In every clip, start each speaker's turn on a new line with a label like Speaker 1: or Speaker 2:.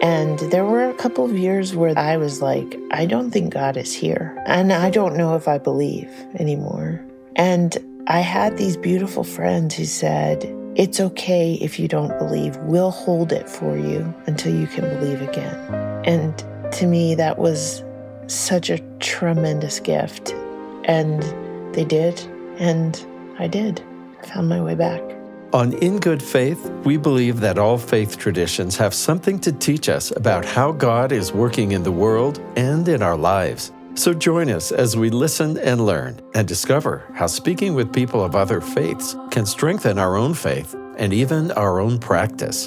Speaker 1: And there were a couple of years where I was like, I don't think God is here. And I don't know if I believe anymore. And I had these beautiful friends who said, it's okay if you don't believe. We'll hold it for you until you can believe again. And to me, that was such a tremendous gift. And they did, and I did. I found my way back.
Speaker 2: On In Good Faith, we believe that all faith traditions have something to teach us about how God is working in the world and in our lives. So join us as we listen and learn and discover how speaking with people of other faiths can strengthen our own faith and even our own practice.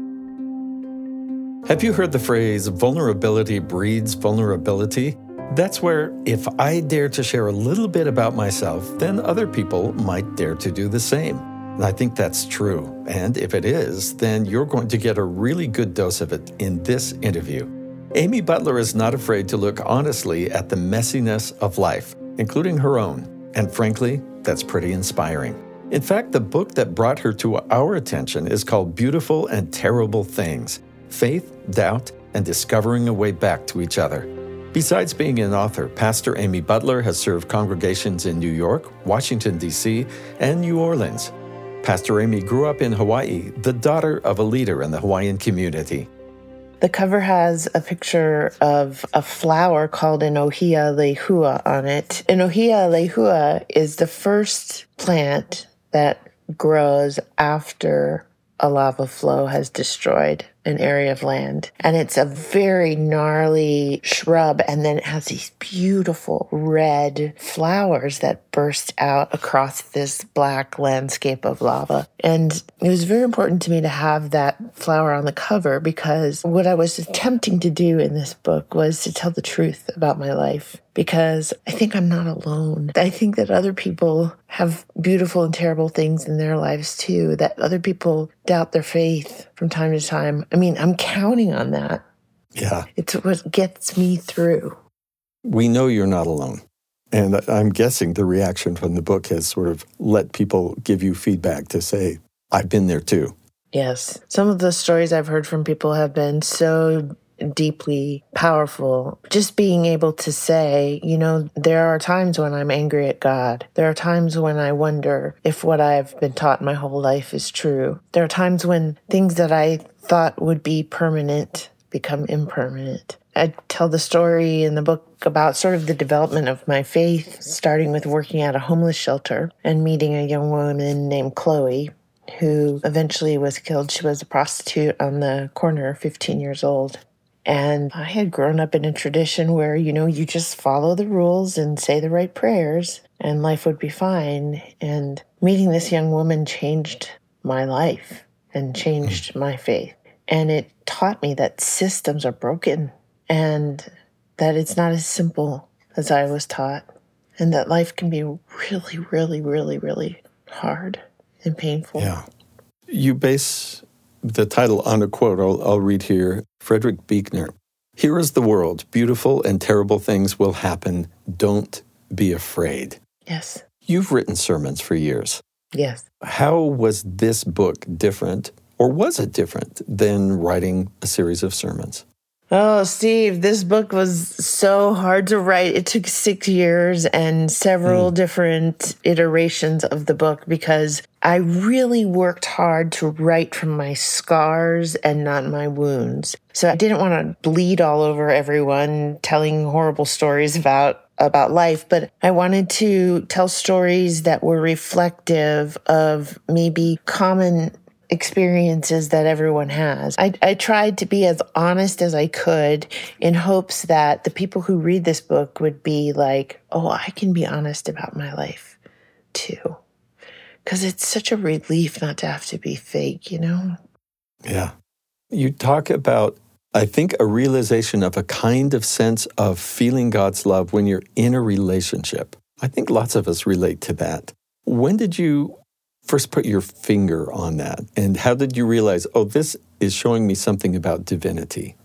Speaker 2: Have you heard the phrase, vulnerability breeds vulnerability? That's where if I dare to share a little bit about myself, then other people might dare to do the same. And I think that's true. And if it is, then you're going to get a really good dose of it in this interview. Amy Butler is not afraid to look honestly at the messiness of life, including her own. And frankly, that's pretty inspiring. In fact, the book that brought her to our attention is called Beautiful and Terrible Things: Faith, Doubt, and Discovering a Way Back to Each Other. Besides being an author, Pastor Amy Butler has served congregations in New York, Washington, D.C., and New Orleans. Pastor Amy grew up in Hawaii, the daughter of a leader in the Hawaiian community.
Speaker 1: The cover has a picture of a flower called an ohia lehua on it. An ohia lehua is the first plant that grows after a lava flow has destroyed an area of land. And it's a very gnarly shrub, and then it has these beautiful red flowers that burst out across this black landscape of lava. And it was very important to me to have that flower on the cover, because what I was attempting to do in this book was to tell the truth about my life, because I think I'm not alone. I think that other people have beautiful and terrible things in their lives too, that other people doubt their faith from time to time. I mean, I'm counting on that.
Speaker 2: Yeah.
Speaker 1: It's what gets me through.
Speaker 2: We know you're not alone. And I'm guessing the reaction from the book has sort of let people give you feedback to say, I've been there too.
Speaker 1: Yes. Some of the stories I've heard from people have been so deeply powerful. Just being able to say, you know, there are times when I'm angry at God. There are times when I wonder if what I've been taught my whole life is true. There are times when things that I thought would be permanent become impermanent. I tell the story in the book about sort of the development of my faith, starting with working at a homeless shelter and meeting a young woman named Chloe, who eventually was killed. She was a prostitute on the corner, 15 years old. And I had grown up in a tradition where, you know, you just follow the rules and say the right prayers and life would be fine. And meeting this young woman changed my life and changed my faith. And it taught me that systems are broken and that it's not as simple as I was taught, and that life can be really, really, really, really hard and painful.
Speaker 2: Yeah. You base the title on a quote I'll read here. Frederick Buechner. Here is the world. Beautiful and terrible things will happen. Don't be afraid.
Speaker 1: Yes.
Speaker 2: You've written sermons for years.
Speaker 1: Yes.
Speaker 2: How was this book different, or was it different than writing a series of sermons?
Speaker 1: Oh, Steve, this book was so hard to write. It took 6 years and several different iterations of the book, because I really worked hard to write from my scars and not my wounds. So I didn't want to bleed all over everyone telling horrible stories about life, but I wanted to tell stories that were reflective of maybe common experiences that everyone has. I tried to be as honest as I could in hopes that the people who read this book would be like, oh, I can be honest about my life too. Because it's such a relief not to have to be fake, you know?
Speaker 2: Yeah. You talk about, I think, a realization of a kind of sense of feeling God's love when you're in a relationship. I think lots of us relate to that. When did you first put your finger on that? And how did you realize, oh, this is showing me something about divinity?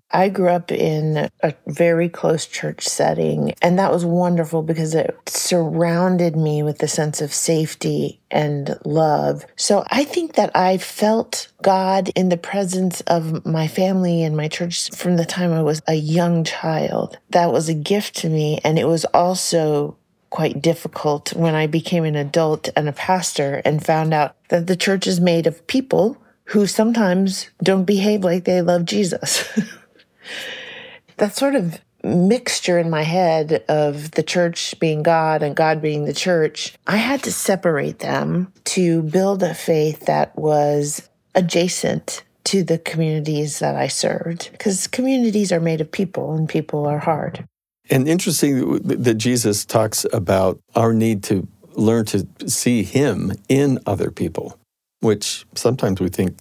Speaker 1: I grew up in a very close church setting, and that was wonderful because it surrounded me with a sense of safety and love. So I think that I felt God in the presence of my family and my church from the time I was a young child. That was a gift to me, and it was also quite difficult when I became an adult and a pastor and found out that the church is made of people who sometimes don't behave like they love Jesus. That sort of mixture in my head of the church being God and God being the church, I had to separate them to build a faith that was adjacent to the communities that I served, because communities are made of people and people are hard.
Speaker 2: And interesting that Jesus talks about our need to learn to see him in other people, which sometimes we think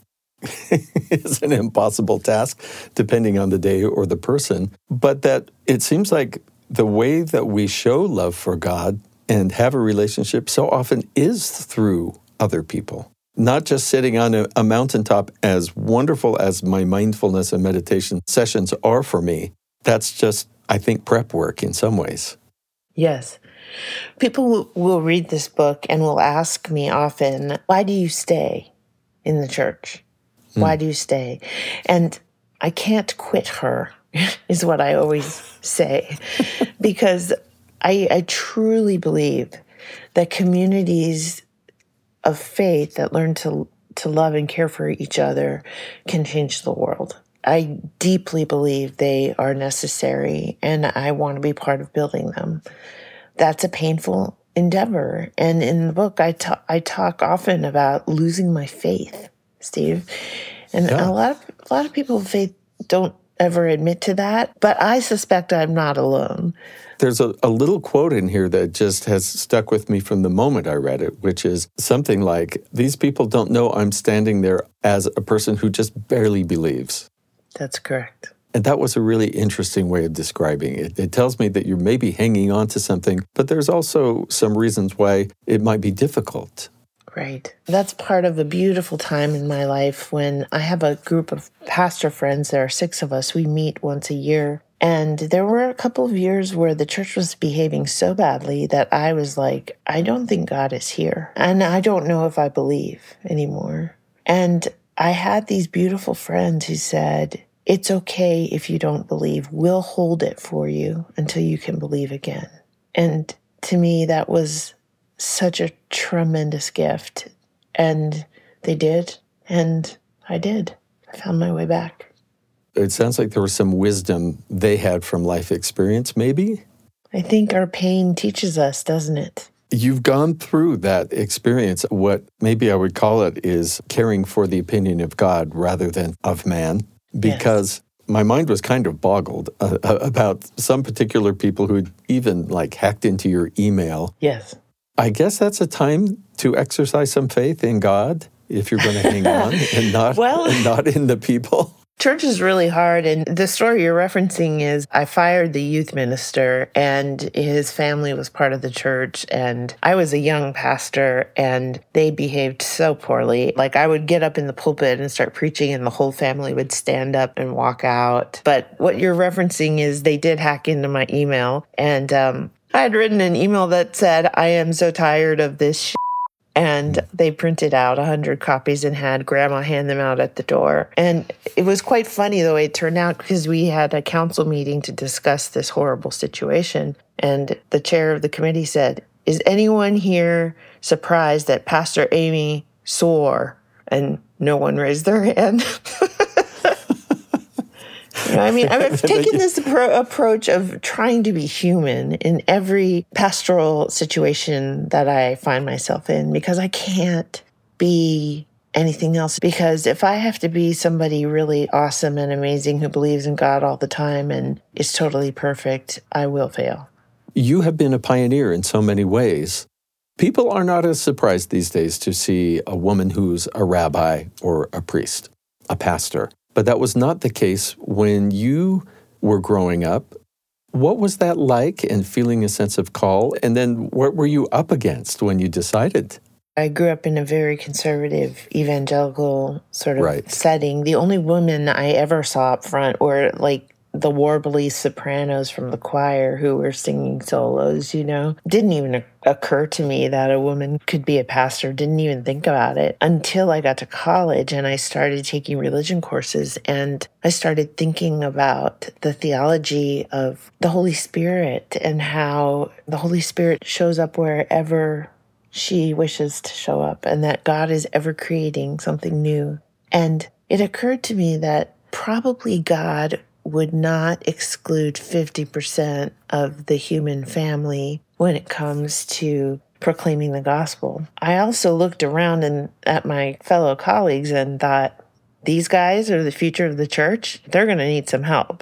Speaker 2: is an impossible task, depending on the day or the person. But that it seems like the way that we show love for God and have a relationship so often is through other people. Not just sitting on a mountaintop, as wonderful as my mindfulness and meditation sessions are for me. That's just, I think, prep work in some ways.
Speaker 1: Yes. People will read this book and will ask me often, why do you stay in the church? Why do you stay? And I can't quit her, is what I always say, because I truly believe that communities of faith that learn to love and care for each other can change the world. I deeply believe they are necessary, and I want to be part of building them. That's a painful endeavor. And in the book, I talk often about losing my faith, Steve. And a lot of people of faith don't ever admit to that, but I suspect I'm not alone.
Speaker 2: There's a little quote in here that just has stuck with me from the moment I read it, which is something like, these people don't know I'm standing there as a person who just barely believes.
Speaker 1: That's correct.
Speaker 2: And that was a really interesting way of describing it. It tells me that you're maybe hanging on to something, but there's also some reasons why it might be difficult.
Speaker 1: Right. That's part of a beautiful time in my life when I have a group of pastor friends. There are 6 of us. We meet once a year. And there were a couple of years where the church was behaving so badly that I was like, I don't think God is here. And I don't know if I believe anymore. And I had these beautiful friends who said, it's okay if you don't believe. We'll hold it for you until you can believe again. And to me, that was such a tremendous gift. And they did, and I did. I found my way back.
Speaker 2: It sounds like there was some wisdom they had from life experience, maybe?
Speaker 1: I think our pain teaches us, doesn't it?
Speaker 2: You've gone through that experience. What maybe I would call it is caring for the opinion of God rather than of man, because my mind was kind of boggled about some particular people who even hacked into your email.
Speaker 1: Yes.
Speaker 2: I guess that's a time to exercise some faith in God if you're going to hang on and not in the people.
Speaker 1: Church is really hard. And the story you're referencing is I fired the youth minister and his family was part of the church. And I was a young pastor and they behaved so poorly. I would get up in the pulpit and start preaching and the whole family would stand up and walk out. But what you're referencing is they did hack into my email. And I had written an email that said, I am so tired of this shit. And they printed out 100 copies and had Grandma hand them out at the door. And it was quite funny the way it turned out because we had a council meeting to discuss this horrible situation. And the chair of the committee said, is anyone here surprised that Pastor Amy swore? And no one raised their hand. I've taken this approach of trying to be human in every pastoral situation that I find myself in because I can't be anything else. Because if I have to be somebody really awesome and amazing who believes in God all the time and is totally perfect, I will fail.
Speaker 2: You have been a pioneer in so many ways. People are not as surprised these days to see a woman who's a rabbi or a priest, a pastor. But that was not the case when you were growing up. What was that like and feeling a sense of call? And then what were you up against when you decided
Speaker 1: I grew up in a very conservative evangelical sort of
Speaker 2: Right.
Speaker 1: setting. The only women I ever saw up front were like the warbly sopranos from the choir who were singing solos, Didn't even occur to me that a woman could be a pastor. Didn't even think about it until I got to college and I started taking religion courses, and I started thinking about the theology of the Holy Spirit and how the Holy Spirit shows up wherever she wishes to show up, and that God is ever creating something new. And it occurred to me that probably God would not exclude 50% of the human family when it comes to proclaiming the gospel. I also looked around at my fellow colleagues and thought, these guys are the future of the church. They're going to need some help.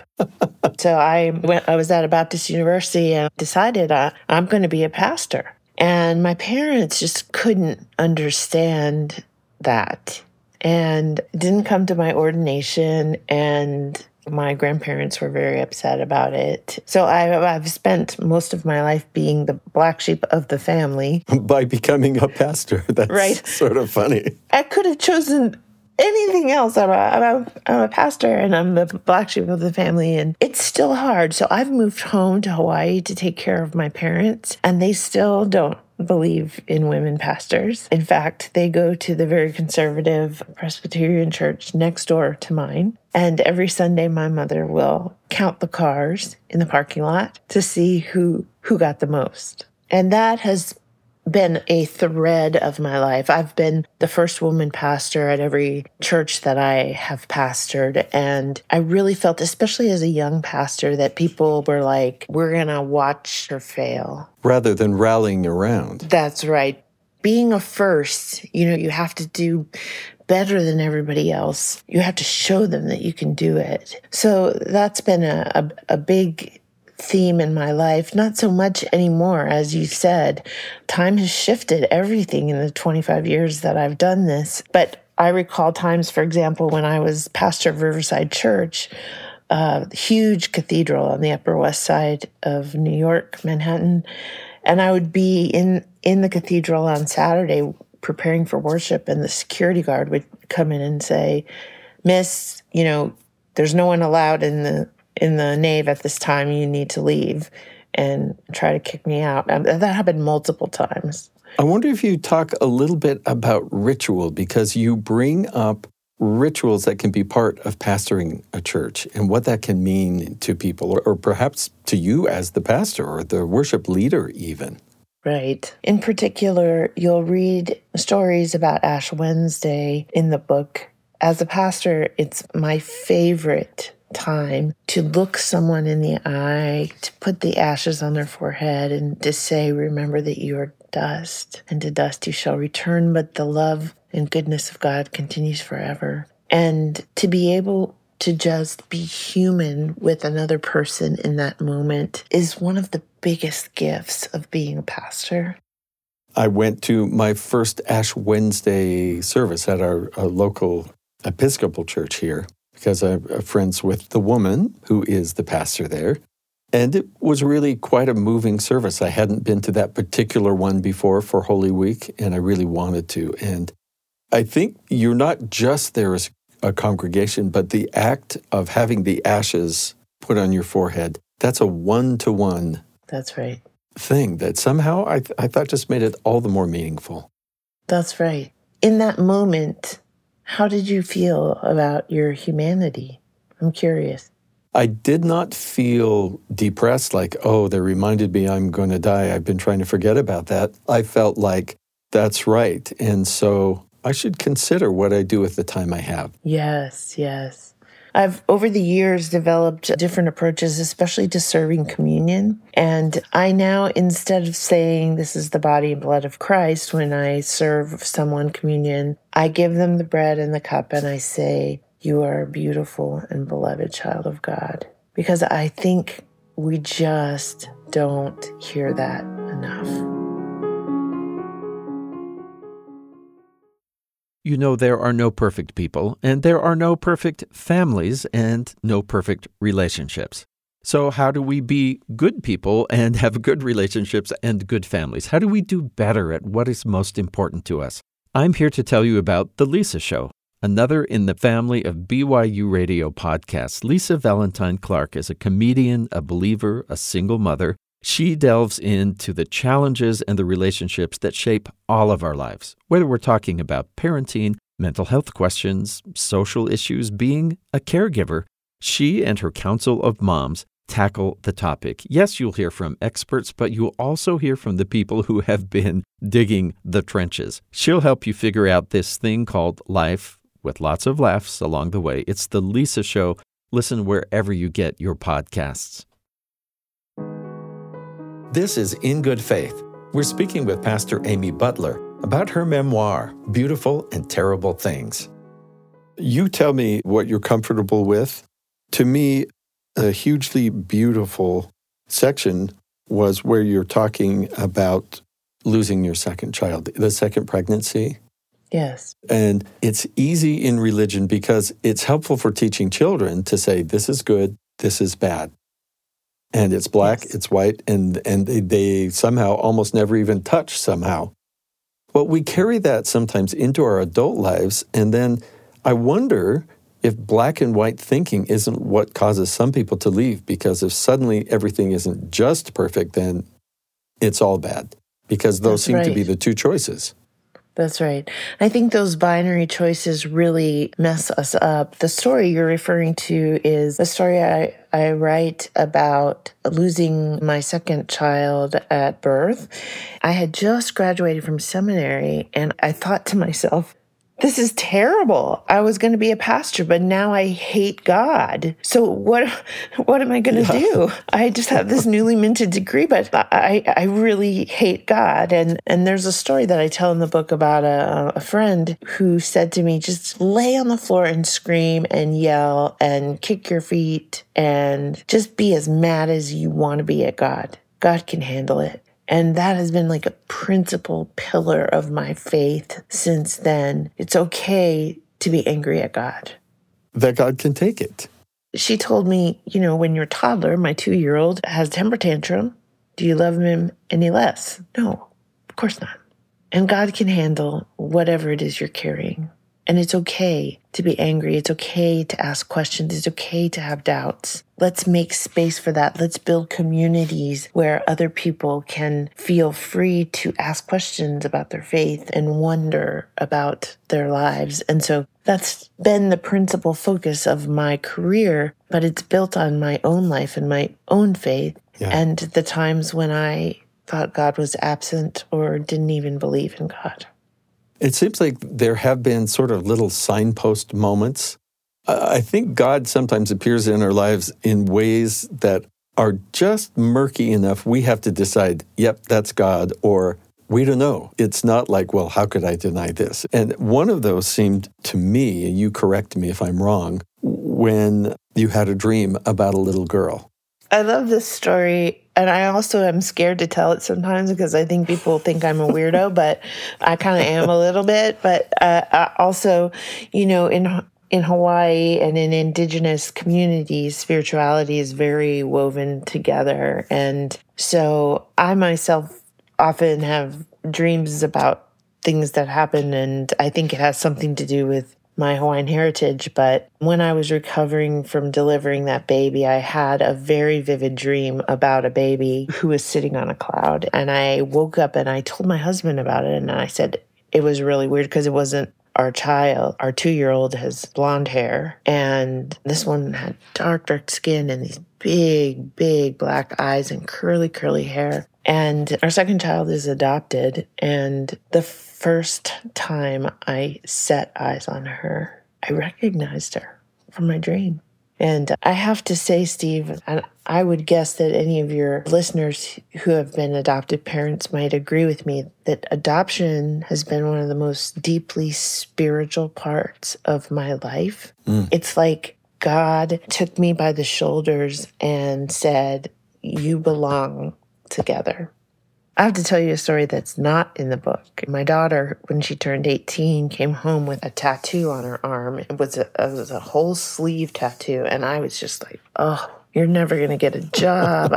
Speaker 1: So I was at a Baptist university and decided I'm going to be a pastor. And my parents just couldn't understand that and didn't come to my ordination, and my grandparents were very upset about it. So I've spent most of my life being the black sheep of the family.
Speaker 2: By becoming a pastor. That's
Speaker 1: right.
Speaker 2: Sort of funny.
Speaker 1: I could have chosen anything else. I'm a pastor and I'm the black sheep of the family, and it's still hard. So I've moved home to Hawaii to take care of my parents, and they still don't believe in women pastors. In fact, they go to the very conservative Presbyterian church next door to mine. And every Sunday, my mother will count the cars in the parking lot to see who got the most. And that has been a thread of my life. I've been the first woman pastor at every church that I have pastored. And I really felt, especially as a young pastor, that people were like, we're going to watch her fail.
Speaker 2: Rather than rallying around.
Speaker 1: That's right. Being a first, you have to do better than everybody else. You have to show them that you can do it. So that's been a big theme in my life. Not so much anymore, as you said. Time has shifted everything in the 25 years that I've done this. But I recall times, for example, when I was pastor of Riverside Church, a huge cathedral on the Upper West Side of New York, Manhattan, and I would be in the cathedral on Saturday preparing for worship, and the security guard would come in and say, "Miss, there's no one allowed in the nave at this time. You need to leave," and try to kick me out. That happened multiple times.
Speaker 2: I wonder if you talk a little bit about ritual, because you bring up rituals that can be part of pastoring a church and what that can mean to people, or perhaps to you as the pastor or the worship leader even.
Speaker 1: Right. In particular, you'll read stories about Ash Wednesday in the book. As a pastor, it's my favorite time to look someone in the eye, to put the ashes on their forehead and to say, remember that you are dust, and to dust you shall return, but the love and goodness of God continues forever. And to be able to just be human with another person in that moment is one of the biggest gifts of being a pastor.
Speaker 2: I went to my first Ash Wednesday service at our local Episcopal church here, because I'm friends with the woman who is the pastor there. And it was really quite a moving service. I hadn't been to that particular one before for Holy Week, and I really wanted to. And I think you're not just there as a congregation, but the act of having the ashes put on your forehead, that's a one-to-one
Speaker 1: That's right.
Speaker 2: thing that somehow I thought just made it all the more meaningful.
Speaker 1: That's right. In that moment, how did you feel about your humanity? I'm curious.
Speaker 2: I did not feel depressed, like, oh, they reminded me I'm going to die. I've been trying to forget about that. I felt like, that's right. And so I should consider what I do with the time I have.
Speaker 1: Yes, yes. I've, over the years, developed different approaches, especially to serving communion. And I now, instead of saying, this is the body and blood of Christ, when I serve someone communion, I give them the bread and the cup and I say, you are a beautiful and beloved child of God. Because I think we just don't hear that enough.
Speaker 3: You know, there are no perfect people, and there are no perfect families, and no perfect relationships. So how do we be good people and have good relationships and good families? How do we do better at what is most important to us? I'm here to tell you about The Lisa Show, another in the family of BYU Radio podcasts. Lisa Valentine Clark is a comedian, a believer, a single mother. She delves into the challenges and the relationships that shape all of our lives, whether we're talking about parenting, mental health questions, social issues, being a caregiver. She and her council of moms tackle the topic. Yes, you'll hear from experts, but you'll also hear from the people who have been digging the trenches. She'll help you figure out this thing called life with lots of laughs along the way. It's The Lisa Show. Listen wherever you get your podcasts.
Speaker 2: This is In Good Faith. We're speaking with Pastor Amy Butler about her memoir, Beautiful and Terrible Things.
Speaker 4: You tell me what you're comfortable with. To me, a hugely beautiful section was where you're talking about
Speaker 2: Losing your second child, the second pregnancy.
Speaker 1: Yes.
Speaker 2: And it's easy in religion because it's helpful for teaching children to say, this is good, this is bad. And it's black,
Speaker 1: Yes.
Speaker 2: it's white, and they somehow almost never even touch somehow. But we carry that sometimes into our adult lives, and then I wonder if black and white thinking isn't what causes some people to leave, because if suddenly everything isn't just perfect, then it's all bad, because those seem to be the two choices.
Speaker 1: That's right. I think those binary choices really mess us up. The story you're referring to is a story I write about losing my second child at birth. I had just graduated from seminary, and I thought to myself, this is terrible. I was going to be a pastor, but now I hate God. So what am I going to do? I just have this newly minted degree, but I really hate God. And there's a story that I tell in the book about a friend who said to me, just lay on the floor and scream and yell and kick your feet and just be as mad as you want to be at God. God can handle it. And that has been like a principal pillar of my faith since then. It's okay to be angry at God.
Speaker 4: That God can take it.
Speaker 1: She told me, when your toddler, my 2-year-old, has a temper tantrum, do you love him any less? No, of course not. And God can handle whatever it is you're carrying. And it's okay to be angry. It's okay to ask questions. It's okay to have doubts. Let's make space for that. Let's build communities where other people can feel free to ask questions about their faith and wonder about their lives. And so that's been the principal focus of my career, but it's built on my own life and my own faith and the times when I thought God was absent or didn't even believe in God.
Speaker 2: It seems like there have been sort of little signpost moments. I think God sometimes appears in our lives in ways that are just murky enough. We have to decide, yep, that's God, or we don't know. It's not like, well, how could I deny this? And one of those seemed to me, and you correct me if I'm wrong, when you had a dream about a little girl.
Speaker 1: I love this story, and I also am scared to tell it sometimes because I think people think I'm a weirdo, but I kind of am a little bit. But also, in Hawaii and in indigenous communities, spirituality is very woven together. And so I myself often have dreams about things that happen, and I think it has something to do with my Hawaiian heritage. But when I was recovering from delivering that baby, I had a very vivid dream about a baby who was sitting on a cloud. And I woke up and I told my husband about it. And I said, it was really weird because it wasn't our child. Our 2-year-old has blonde hair. And this one had dark skin and these big, big black eyes and curly hair. And our second child is adopted. And the first time I set eyes on her, I recognized her from my dream. And I have to say, Steve, and I would guess that any of your listeners who have been adopted parents might agree with me, that adoption has been one of the most deeply spiritual parts of my life. It's like God took me by the shoulders and said, you belong together. I have to tell you a story that's not in the book. My daughter, when she turned 18, came home with a tattoo on her arm. It was a whole sleeve tattoo. And I was just like, oh, You're never going to get a job.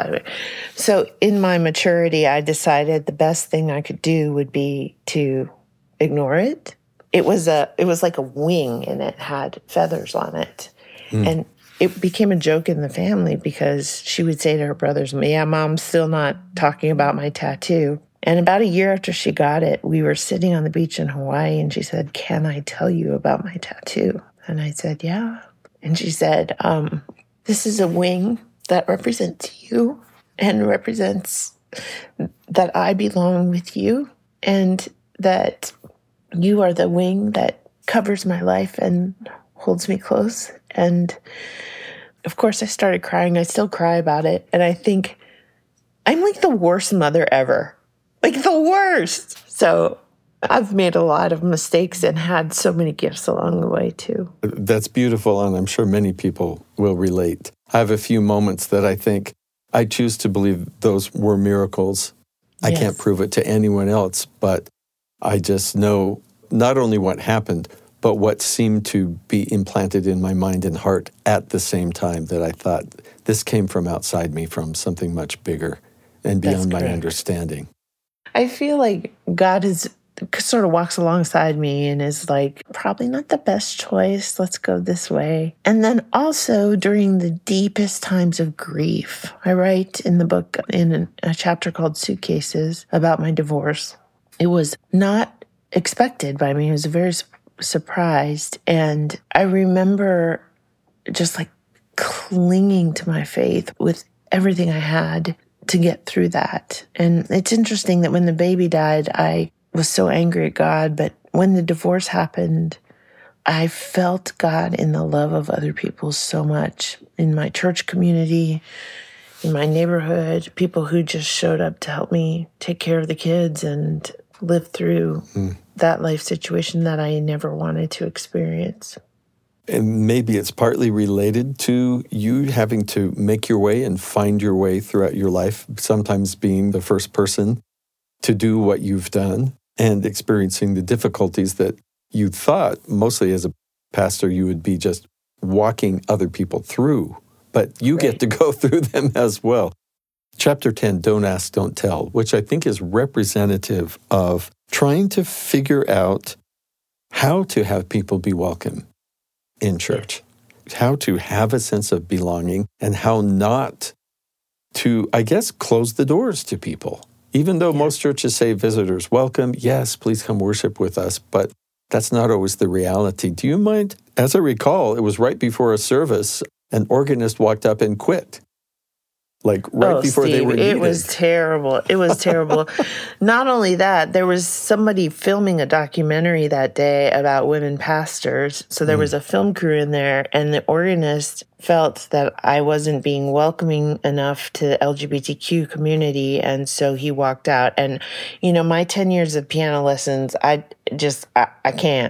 Speaker 1: So in my maturity, I decided the best thing I could do would be to ignore it. It was like a wing, and it had feathers on it. And it became a joke in the family because she would say to her brothers, yeah, Mom's still not talking about my tattoo. And about a year after she got it, we were sitting on the beach in Hawaii, and she said, can I tell you about my tattoo? And I said, yeah. And she said, this is a wing that represents you and represents that I belong with you and that you are the wing that covers my life and holds me close. And of course, I started crying. I still cry about it. And I think I'm like the worst mother ever. Like the worst. So I've made a lot of mistakes and had so many gifts along the way too.
Speaker 4: That's beautiful, and I'm sure many people will relate. I have a few moments that I think I choose to believe those were miracles. I can't prove it to anyone else, but I just know not only what happened, but what seemed to be implanted in my mind and heart at the same time, that I thought this came from outside me, from something much bigger and beyond my understanding.
Speaker 1: I feel like God sort of walks alongside me and is like, probably not the best choice. Let's go this way. And then also during the deepest times of grief, I write in the book, in a chapter called Suitcases, about my divorce. It was not expected by me. I was very surprised. And I remember just like clinging to my faith with everything I had to get through that. And it's interesting that when the baby died, I was so angry at God, but when the divorce happened, I felt God in the love of other people so much, in my church community, in my neighborhood, people who just showed up to help me take care of the kids and live through that life situation that I never wanted to experience.
Speaker 4: And maybe it's partly related to you having to make your way and find your way throughout your life, sometimes being the first person to do what you've done and experiencing the difficulties that you thought, mostly as a pastor, you would be just walking other people through. But you get to go through them as well. Chapter 10, Don't Ask, Don't Tell, which I think is representative of trying to figure out how to have people be welcome in church, how to have a sense of belonging, and how not to, I guess, close the doors to people. Even though most churches say visitors welcome, yes, please come worship with us, but that's not always the reality. Do you mind? As I recall, it was right before a service, an organist walked up and quit. Like right before
Speaker 1: Steve,
Speaker 4: they were needed.
Speaker 1: It was terrible. It was terrible. Not only that, there was somebody filming a documentary that day about women pastors. So there was a film crew in there, and the organist felt that I wasn't being welcoming enough to the LGBTQ community, and so he walked out. And, you know, my 10 years of piano lessons, I can't.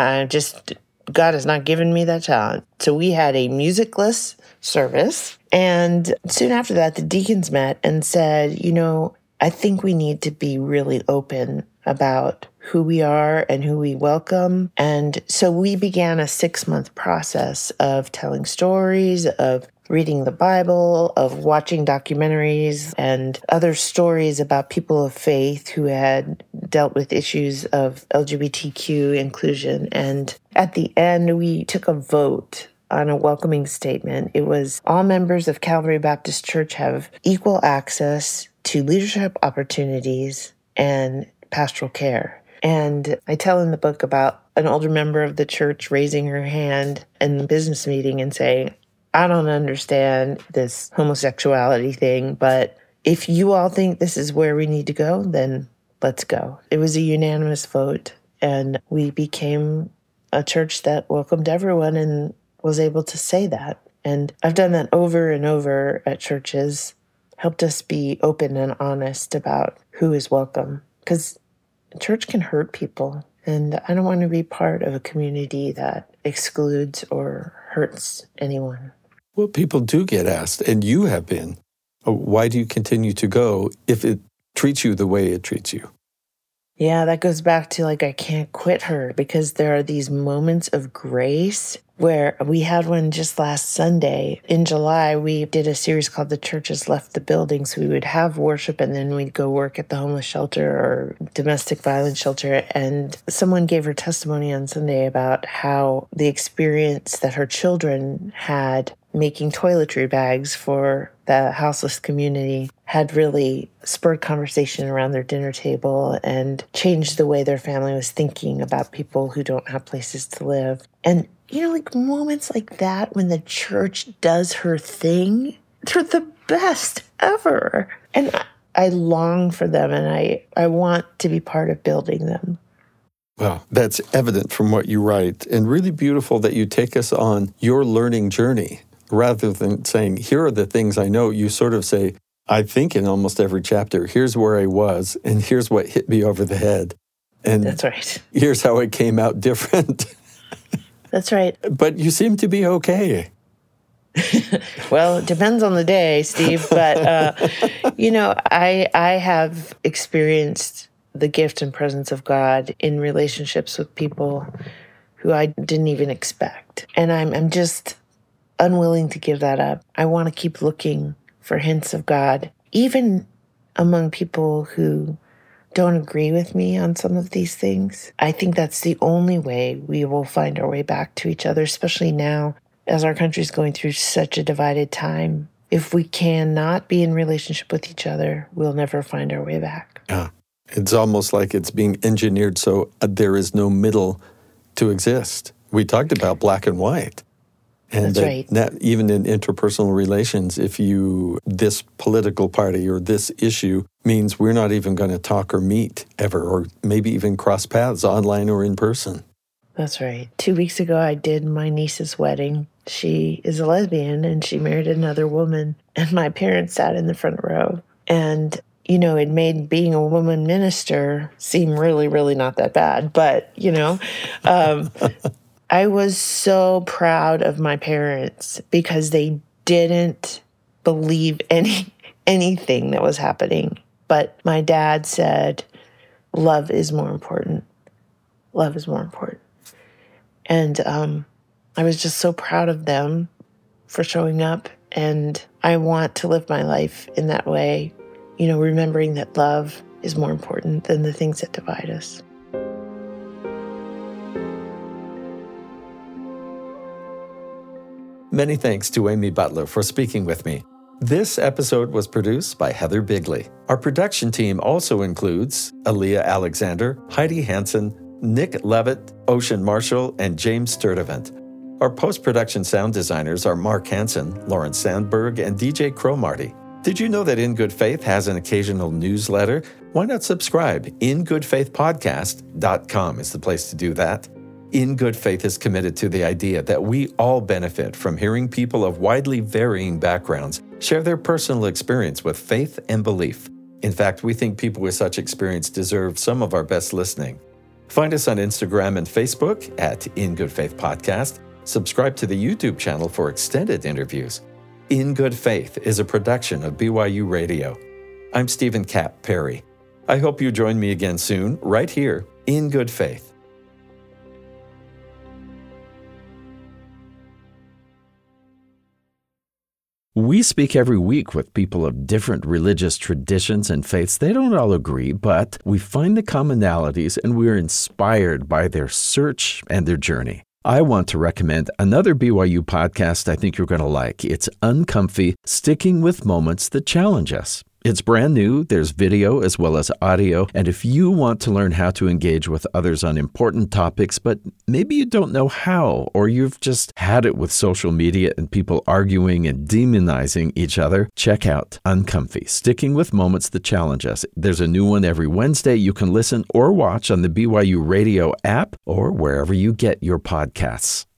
Speaker 1: God has not given me that talent. So we had a musicless service. And soon after that, the deacons met and said, you know, I think we need to be really open about who we are and who we welcome. And so we began a 6-month process of telling stories, of reading the Bible, of watching documentaries and other stories about people of faith who had dealt with issues of LGBTQ inclusion. And at the end, we took a vote on a welcoming statement. It was, all members of Calvary Baptist Church have equal access to leadership opportunities and pastoral care. And I tell in the book about an older member of the church raising her hand in the business meeting and saying, I don't understand this homosexuality thing, but if you all think this is where we need to go, then let's go. It was a unanimous vote, and we became a church that welcomed everyone and was able to say that. And I've done that over and over at churches, helped us be open and honest about who is welcome. Because church can hurt people, and I don't want to be part of a community that excludes or hurts anyone.
Speaker 4: Well, people do get asked, and you have been, why do you continue to go if it treats you the way it treats you?
Speaker 1: Yeah, that goes back to like, I can't quit her, because there are these moments of grace where we had one just last Sunday. In July, we did a series called The Church Has Left the Building. So we would have worship and then we'd go work at the homeless shelter or domestic violence shelter. And someone gave her testimony on Sunday about how the experience that her children had making toiletry bags for the houseless community had really spurred conversation around their dinner table and changed the way their family was thinking about people who don't have places to live. And, you know, like moments like that when the church does her thing, they're the best ever. And I long for them, and I want to be part of building them.
Speaker 4: Well, that's evident from what you write, and really beautiful that you take us on your learning journey. Rather than saying, here are the things I know, you sort of say, I think in almost every chapter, here's where I was, and here's what hit me over the head. And
Speaker 1: that's right.
Speaker 4: Here's how it came out different.
Speaker 1: That's right.
Speaker 4: But you seem to be okay.
Speaker 1: Well, it depends on the day, Steve. But, you know, I have experienced the gift and presence of God in relationships with people who I didn't even expect. And I'm just unwilling to give that up. I want to keep looking for hints of God, even among people who don't agree with me on some of these things. I think that's the only way we will find our way back to each other, especially now as our country is going through such a divided time. If we cannot be in relationship with each other, we'll never find our way back.
Speaker 4: Yeah. It's almost like it's being engineered so there is no middle to exist. We talked about black and white. And
Speaker 1: that's right.
Speaker 4: That even in interpersonal relations, if this political party or this issue means we're not even going to talk or meet ever, or maybe even cross paths online or in person.
Speaker 1: That's right. 2 weeks ago, I did my niece's wedding. She is a lesbian and she married another woman. And my parents sat in the front row. And, you know, it made being a woman minister seem really, really not that bad. But, you know, I was so proud of my parents because they didn't believe anything that was happening. But my dad said, love is more important. Love is more important. And I was just so proud of them for showing up. And I want to live my life in that way, you know, remembering that love is more important than the things that divide us.
Speaker 2: Many thanks to Amy Butler for speaking with me. This episode was produced by Heather Bigley. Our production team also includes Aaliyah Alexander, Heidi Hansen, Nick Levitt, Ocean Marshall, and James Sturdivant. Our post-production sound designers are Mark Hansen, Lawrence Sandberg, and DJ Cromarty. Did you know that In Good Faith has an occasional newsletter? Why not subscribe? InGoodFaithPodcast.com is the place to do that. In Good Faith is committed to the idea that we all benefit from hearing people of widely varying backgrounds share their personal experience with faith and belief. In fact, we think people with such experience deserve some of our best listening. Find us on Instagram and Facebook at In Good Faith Podcast. Subscribe to the YouTube channel for extended interviews. In Good Faith is a production of BYU Radio. I'm Stephen Cap Perry. I hope you join me again soon, right here, In Good Faith.
Speaker 3: We speak every week with people of different religious traditions and faiths. They don't all agree, but we find the commonalities and we're inspired by their search and their journey. I want to recommend another BYU podcast I think you're going to like. It's Uncomfy, Sticking with Moments That Challenge Us. It's brand new. There's video as well as audio. And if you want to learn how to engage with others on important topics, but maybe you don't know how, or you've just had it with social media and people arguing and demonizing each other, check out Uncomfy, Sticking with Moments That Challenge Us. There's a new one every Wednesday. You can listen or watch on the BYU Radio app or wherever you get your podcasts.